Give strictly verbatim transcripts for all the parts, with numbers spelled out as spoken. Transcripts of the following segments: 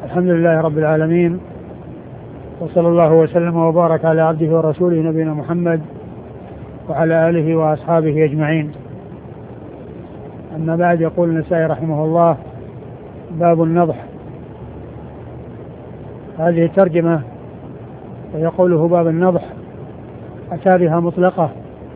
الحمد لله رب العالمين، وصلى الله وسلم وبارك على عبده ورسوله نبينا محمد وعلى آله وأصحابه أجمعين. أما بعد، يقول النسائي رحمه الله: باب النضح. هذه الترجمة ويقوله باب النضح أتى بها مطلقة،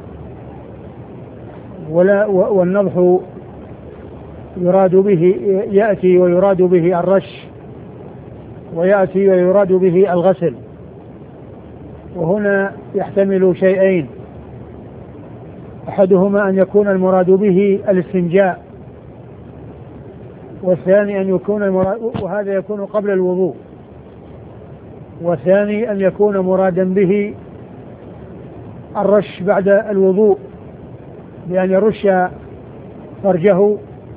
ولا والنضح يراد به يأتي ويراد به الرش، ويأتي ويراد به الغسل، وهنا يحتمل شيئين: أحدهما أن يكون المراد به الاستنجاء، والثاني أن يكون المراد وهذا يكون قبل الوضوء، والثاني أن يكون مرادا به الرش بعد الوضوء، بأن يرش فرجه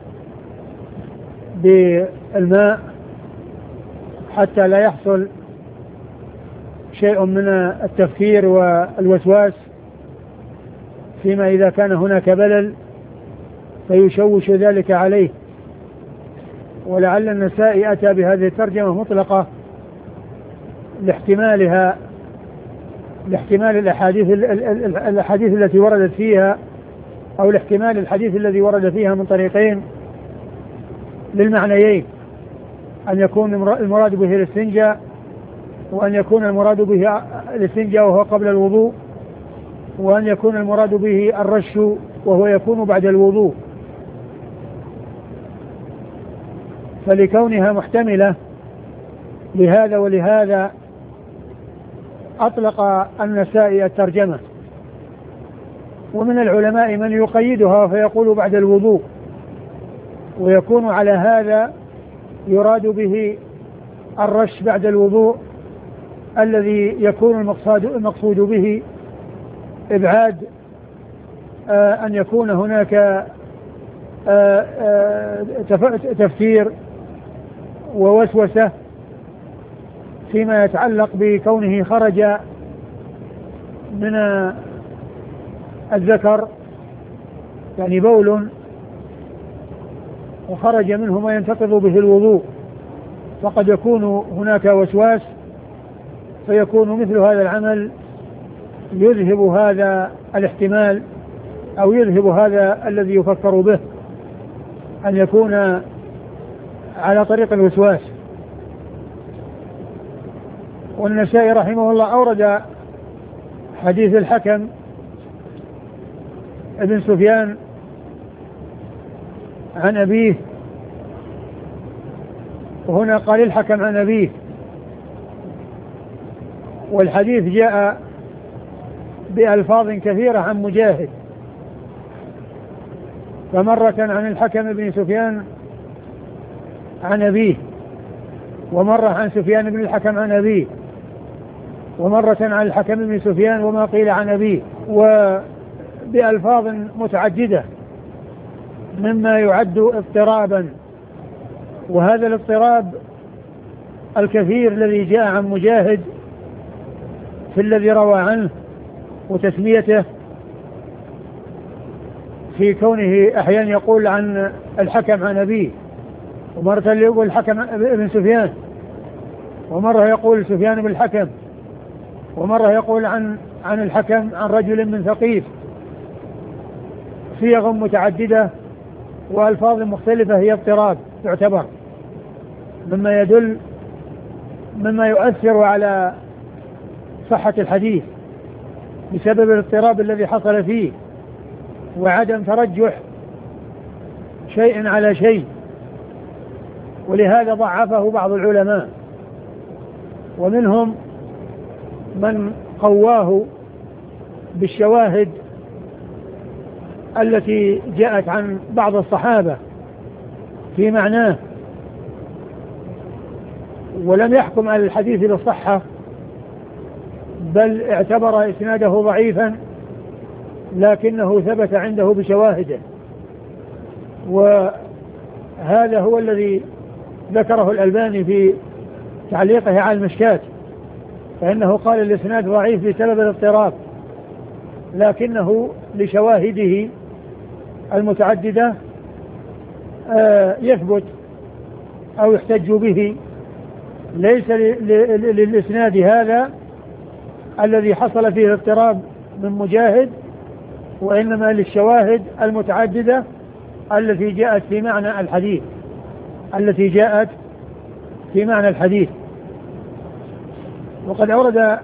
بالماء حتى لا يحصل شيء من التفكير والوسواس فيما إذا كان هناك بلل فيشوش ذلك عليه. ولعل النسائي أتى بهذه الترجمة مطلقة لاحتمالها لاحتمال الأحاديث الأحاديث التي وردت فيها، أو لاحتمال الحديث الذي ورد فيها من طريقين للمعنيين: أن يكون المراد به الاستنجاء، وأن يكون المراد به الاستنجاء وهو قبل الوضوء، وأن يكون المراد به الرش وهو يكون بعد الوضوء. فلكونها محتملة لهذا ولهذا أطلق النسائي الترجمة. ومن العلماء من يقيدها فيقول بعد الوضوء، ويكون على هذا يراد به الرش بعد الوضوء الذي يكون المقصود, المقصود به إبعاد آه أن يكون هناك آه آه تفكير ووسوسة فيما يتعلق بكونه خرج من الذكر، يعني بول، وخرج منه ما ينتقض به الوضوء، فقد يكون هناك وسواس، فيكون مثل هذا العمل يذهب هذا الاحتمال، أو يذهب هذا الذي يفكر به، أن يكون على طريق الوسواس. والنسائي رحمه الله أورد حديث الحكم ابن سفيان عن أبيه، وهنا قال الحكم عن أبيه، والحديث جاء بألفاظ كثيرة عن مجاهد، فمرة عن الحكم ابن سفيان عن أبيه، ومرة عن سفيان بن الحكم عن أبيه، ومرة عن الحكم بن سفيان وما قيل عن أبيه، وبألفاظ متعددة مما يعد اضطرابا. وهذا الاضطراب الكثير الذي جاء عن مجاهد في الذي روى عنه وتسميته، في كونه أحيانا يقول عن الحكم عن أبيه، ومرة يقول الحكم ابن سفيان، ومرة يقول سفيان بن الحكم، ومرة يقول عن عن الحكم عن رجل من ثقيف، صيغ متعددة وألفاظ مختلفة هي اضطراب تعتبر، مما يدل مما يؤثر على صحة الحديث بسبب الاضطراب الذي حصل فيه، وعدم ترجح شيء على شيء. ولهذا ضعفه بعض العلماء، ومنهم من قواه بالشواهد التي جاءت عن بعض الصحابة في معناه، ولم يحكم على الحديث بالصحة، بل اعتبر إسناده ضعيفا، لكنه ثبت عنده بشواهده. وهذا هو الذي ذكره الألباني في تعليقه على المشكات، فإنه قال الإسناد ضعيف بسبب الاضطراب، لكنه لشواهده المتعددة يثبت أو يحتج به ليس للإسناد هذا الذي حصل فيه اضطراب من مجاهد، وإنما للشواهد المتعددة التي جاءت في معنى الحديث التي جاءت في معنى الحديث. وقد أورد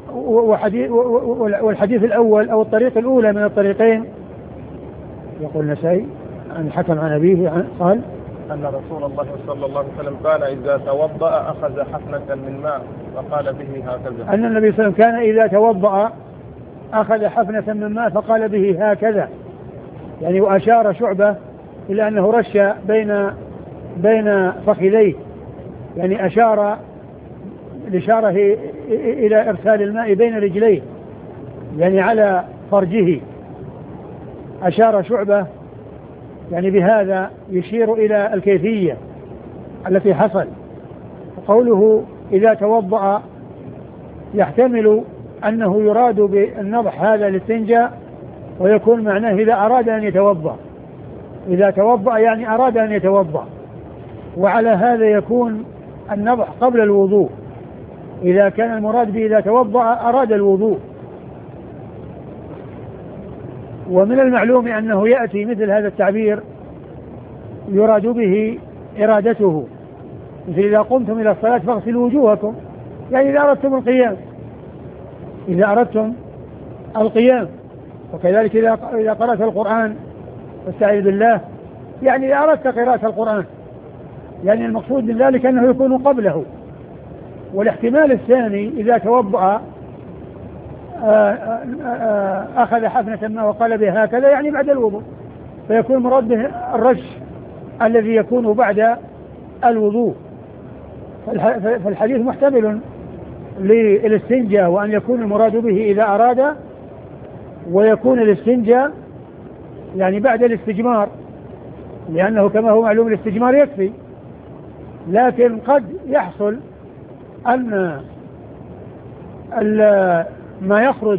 والحديث الأول أو الطريق الأولى من الطريقين، يقول النسائي عن الحكم عن أبيه قال أن رسول الله صلى الله عليه وسلم كان إذا توضأ أخذ حفنة من ماء فقال به هكذا. أن النبي صلى الله عليه وسلم كان إذا توضأ أخذ حفنة من ماء فقال به هكذا، يعني وأشار شعبة إلى أنه رش بين بين فخذيه، يعني أشار الإشارة إلى إرسال الماء بين رجليه، يعني على فرجه. أشار شعبة يعني بهذا يشير إلى الكيفية التي حصل. قوله إذا توضأ يحتمل أنه يراد بالنضح هذا الاستنجاء، ويكون معناه إذا أراد أن يتوضأ، إذا توضأ يعني أراد أن يتوضأ، وعلى هذا يكون النضح قبل الوضوء، إذا كان المراد به إذا توضأ أراد الوضوء. ومن المعلوم أنه يأتي مثل هذا التعبير يراد به إرادته، مثل إذا قمتم إلى الصلاة فاغسلوا وجوهكم، يعني إذا أردتم القيام، إذا أردتم القيام. وكذلك إذا قرأت القرآن فاستعذ بالله، يعني إذا أردت قراءة القرآن، يعني المقصود من ذلك أنه يكون قبله. والاحتمال الثاني إذا توضأ أخذ حفنة ما وقال به هكذا، يعني بعد الوضوء، فيكون مراد به الرش الذي يكون بعد الوضوء. فالحديث محتمل للاستنجاء، وأن يكون المراد به إذا أراد، ويكون الاستنجاء يعني بعد الاستجمار، لأنه كما هو معلوم الاستجمار يكفي. لكن قد يحصل أن ما يخرج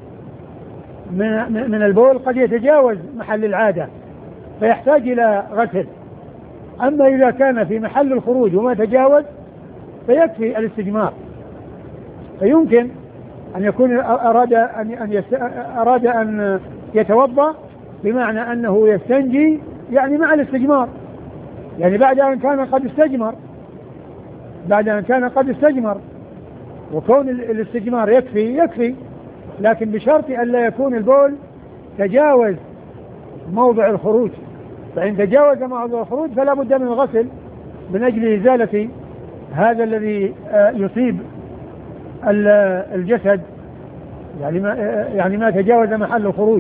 من البول قد يتجاوز محل العادة فيحتاج إلى غسل. أما إذا كان في محل الخروج وما تجاوز فيكفي الاستجمار. فيمكن أن يكون أراد أن أراد أن يتوضأ بمعنى أنه يستنجي، يعني مع الاستجمار، يعني بعد أن كان قد استجمر بعد أن كان قد استجمر وكون الاستجمار يكفي يكفي لكن بشرط أن لا يكون البول تجاوز موضع الخروج. فإن تجاوز موضع الخروج فلا بد من الغسل من أجل إزالة هذا الذي يصيب الجسد، يعني ما يعني ما تجاوز محل الخروج.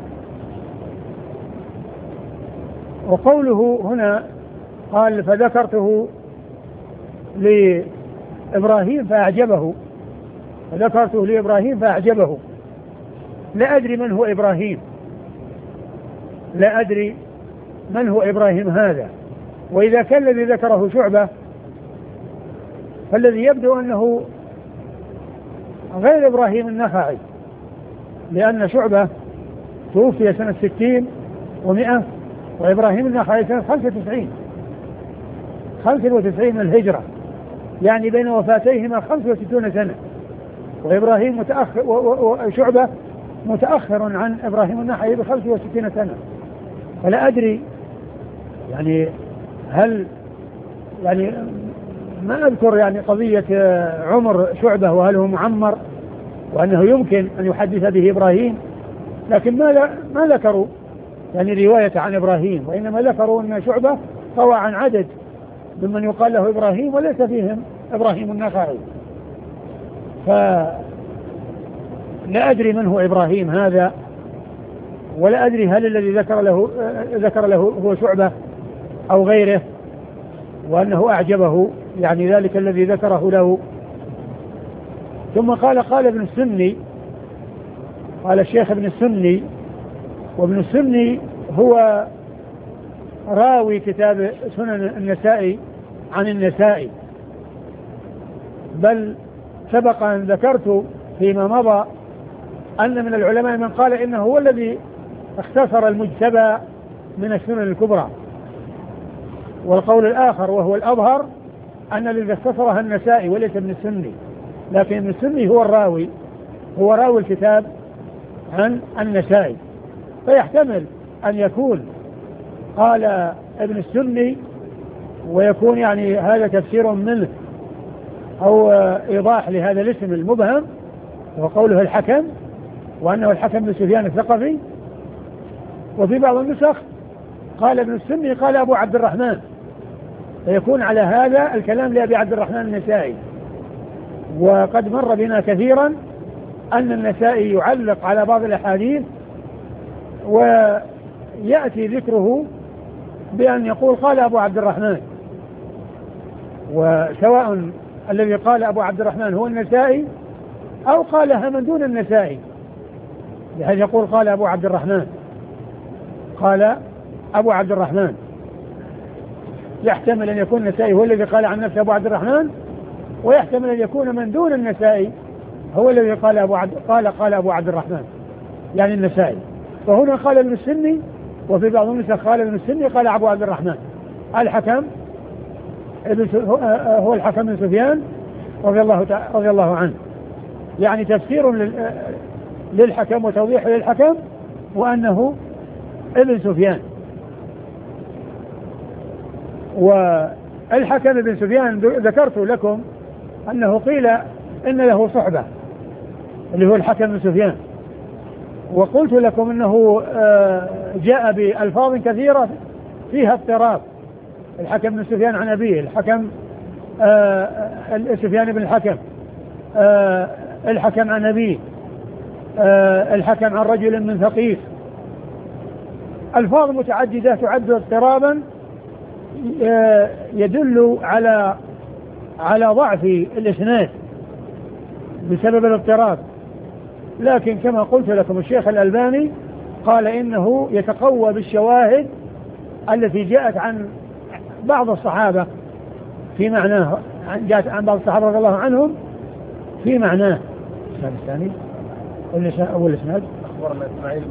وقوله هنا قال فذكرته لإبراهيم فأعجبه، فذكرته لإبراهيم فأعجبه. لا أدري من هو إبراهيم، لا أدري من هو إبراهيم هذا. وإذا كان الذي ذكره شعبة فالذي يبدو أنه غير إبراهيم النخعي، لأن شعبة توفي سنة ستين ومئة، وإبراهيم النخعي سنة خمسة وتسعين خمسة وتسعين من الهجرة، يعني بين وفاتيهما خمسة وستون سنة. وإبراهيم متأخر وشعبة متأخر عن إبراهيم النخعي بخمسة وستين سنة. فلا أدري يعني هل يعني ما أذكر يعني قضية عمر شعبة وهل هو معمر وأنه يمكن أن يحدث به إبراهيم، لكن ما ما ذكروا يعني رواية عن إبراهيم، وإنما ذكروا أن شعبة روى عن عدد ممن يقال له إبراهيم وليس فيهم إبراهيم النخعي. فلا أدري من هو إبراهيم هذا، ولا أدري هل الذي ذكر له ذكر له هو شعبة أو غيره، وأنه أعجبه يعني ذلك الذي ذكره له. ثم قال قال ابن السني، قال الشيخ ابن السني، وابن السني هو راوي كتاب سنن النسائي عن النسائي، بل سبق أن ذكرت فيما مضى أن من العلماء من قال إنه هو الذي اختصر المجتبى من السنن الكبرى. والقول الآخر وهو الأظهر أن الذي اختصرها النسائي وليس ابن السني، لكن ابن السني هو الراوي، هو راوي الكتاب عن النسائي، فيحتمل أن يكون قال ابن السني ويكون يعني هذا تفسير منه أو إيضاح لهذا الاسم المبهم وقوله الحكم، وأنه الحكم بن سفيان الثقفي. وفي بعض النسخ قال ابن السني قال أبو عبد الرحمن، فيكون على هذا الكلام لأبي عبد الرحمن النسائي. وقد مر بنا كثيرا أن النسائي يعلق على بعض الأحاديث ويأتي ذكره بأن يقول قال أبو عبد الرحمن، وسواء الذي قال أبو عبد الرحمن هو النسائي أو قالها من دون النسائي، بحيث يقول قال أبو عبد الرحمن، قال أبو عبد الرحمن، يحتمل أن يكون النسائي هو الذي قال عن نفسه أبو عبد الرحمن، ويحتمل أن يكون من دون النسائي هو الذي قال أبو عبد قال قال أبو عبد الرحمن يعني النسائي. فهنا قال ابن السني، وفي بعض النسخ قال ابن السني قال أبو عبد الرحمن الحكم هو الحكم بن سفيان رضي الله رضي الله عنه، يعني تفسير للحكم وتوضيح للحكم وأنه ابن سفيان. والحكم بن سفيان ذكرت لكم أنه قيل إن له صحبة اللي هو الحكم بن سفيان، وقلت لكم أنه جاء بألفاظ كثيرة فيها اضطراب، الحكم بن سفيان عن أبيه، الحكم سفيان بن الحكم، الحكم عن أبيه، الحكم عن رجل من ثقيف، ألفاظ متعددة تعد اضطرابا يدل على على ضعف الإسناد بسبب الاضطراب. لكن كما قلت لكم الشيخ الألباني قال إنه يتقوى بالشواهد التي جاءت عن بعض الصحابة في معناه، جاءت عن بعض الصحابة رضي الله عنهم في معناه. الثاني أول إسناد أخبرنا إسماعيل